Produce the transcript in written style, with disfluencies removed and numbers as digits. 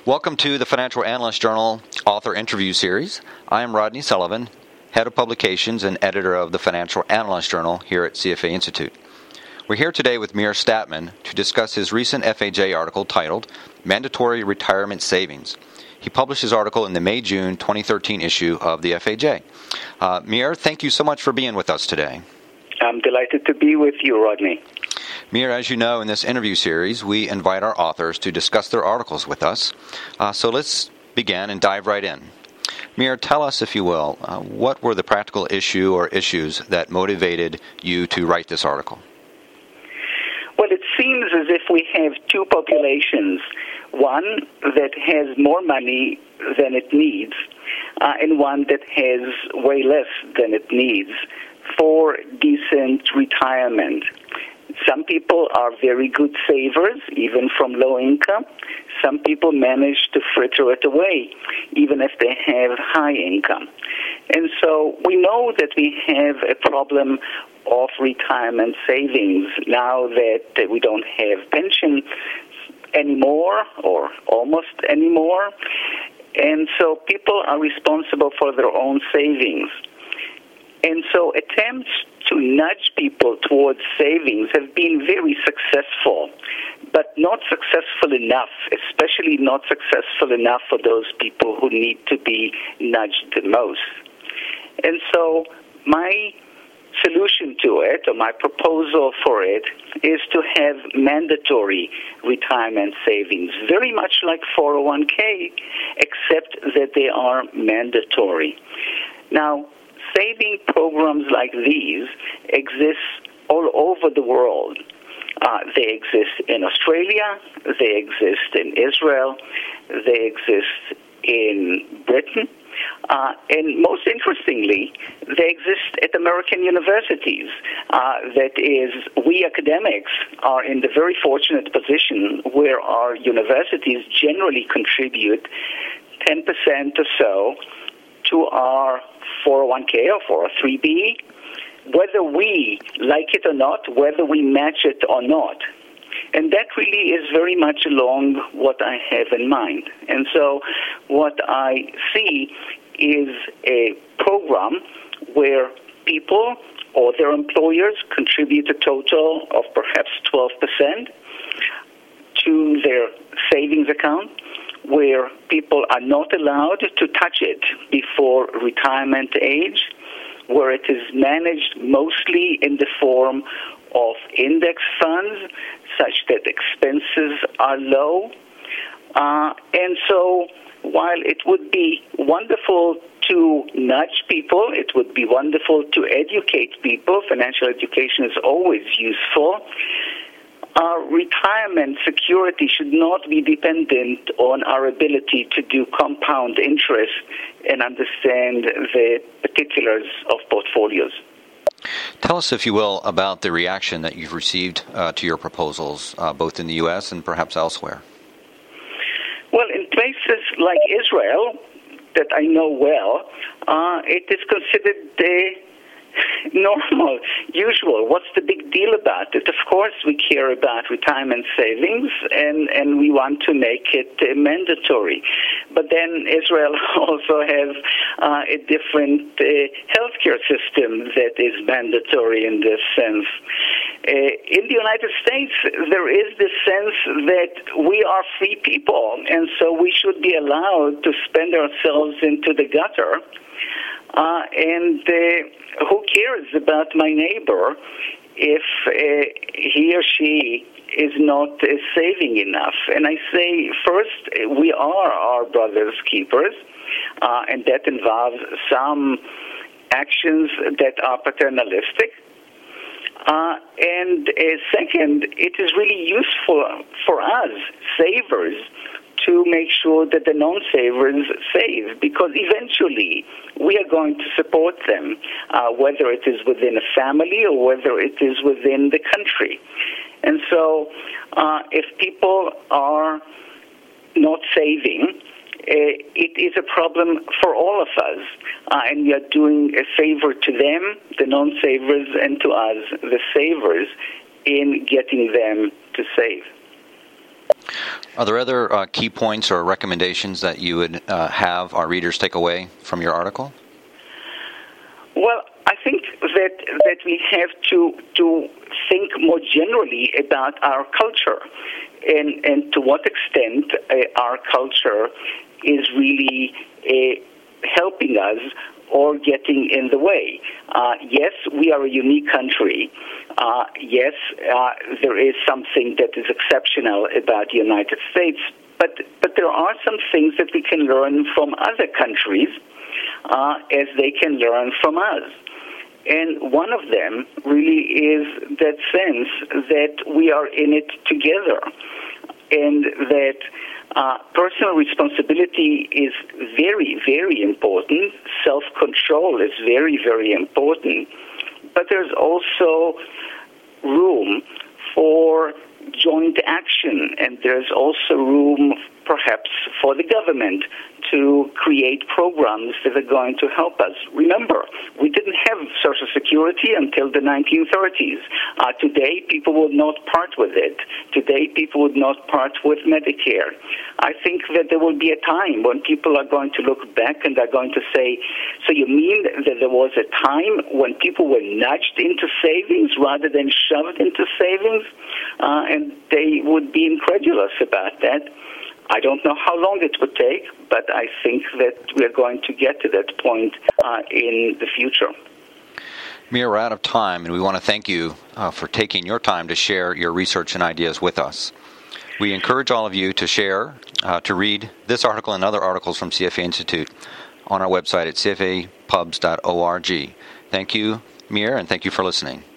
Welcome to the Financial Analyst Journal Author Interview Series. I am Rodney Sullivan, Head of Publications and Editor of the Financial Analyst Journal here at CFA Institute. We're here today with Meir Statman to discuss his recent FAJ article titled Mandatory Retirement Savings. He published his article in the May-June 2013 issue of the FAJ. Meir, thank you so much for being with us today. I'm delighted to be with you, Rodney. Meir, as you know, in this interview series, we invite our authors to discuss their articles with us. So let's begin and dive right in. Meir, tell us, if you will, what were the practical issue or issues that motivated you to write this article? Well, it seems as if we have two populations, one that has more money than it needs, and one that has way less than it needs for decent retirement. Some people are very good savers, even from low income. Some people manage to fritter it away, even if they have high income. And so we know that we have a problem of retirement savings now that we don't have pension anymore, or almost anymore. And so people are responsible for their own savings. And so attempts to nudge people towards savings have been very successful, but not successful enough, especially not successful enough for those people who need to be nudged the most. And so my solution to it, or my proposal for it, is to have mandatory retirement savings, very much like 401k, except that they are mandatory. Now, saving programs like these exist all over the world. They exist in Australia, they exist in Israel, they exist in Britain, and most interestingly, they exist at American universities. That is, we academics are in the very fortunate position where our universities generally contribute 10% or so to our 401k or 403b, whether we like it or not, whether we match it or not. And that really is very much along what I have in mind. And so what I see is a program where people or their employers contribute a total of perhaps 12% to their savings account, where people are not allowed to touch it before retirement age, where it is managed mostly in the form of index funds, such that expenses are low. And so while it would be wonderful to nudge people, it would be wonderful to educate people, financial education is always useful, our retirement security should not be dependent on our ability to do compound interest and understand the particulars of portfolios. Tell us, if you will, about the reaction that you've received to your proposals, both in the U.S. and perhaps elsewhere. Well, in places like Israel, that I know well, it is considered normal, usual. What's the big deal about it? Of course, we care about retirement savings, and we want to make it mandatory. But then Israel also has a different healthcare system that is mandatory in this sense. In the United States, there is this sense that we are free people, and so we should be allowed to spend ourselves into the gutter. And who cares about my neighbor if he or she is not saving enough? And I say, first, we are our brother's keepers, and that involves some actions that are paternalistic. And second, it is really useful for us, savers, to make sure that the non-savers save, because eventually we are going to support them, whether it is within a family or whether it is within the country. And so if people are not saving, it is a problem for all of us, and we are doing a favor to them, the non-savers, and to us, the savers, in getting them to save. Are there other key points or recommendations that you would have our readers take away from your article? Well, I think that we have to think more generally about our culture and to what extent our culture is really helping us or getting in the way. Yes, we are a unique country. Yes, there is something that is exceptional about the United States, but there are some things that we can learn from other countries as they can learn from us. And one of them really is that sense that we are in it together, and that personal responsibility is very, very important. Self-control is very, very important. But there's also room for joint action, and there's also room perhaps for the government to create programs that are going to help us. Remember, we didn't have Social Security until the 1930s. Today, people would not part with it. Today, people would not part with Medicare. I think that there will be a time when people are going to look back and are going to say, so you mean that there was a time when people were nudged into savings rather than shoved into savings? And they would be incredulous about that. I don't know how long it would take, but I think that we're going to get to that point in the future. Meir, we're out of time, and we want to thank you for taking your time to share your research and ideas with us. We encourage all of you to share, to read this article and other articles from CFA Institute on our website at cfapubs.org. Thank you, Meir, and thank you for listening.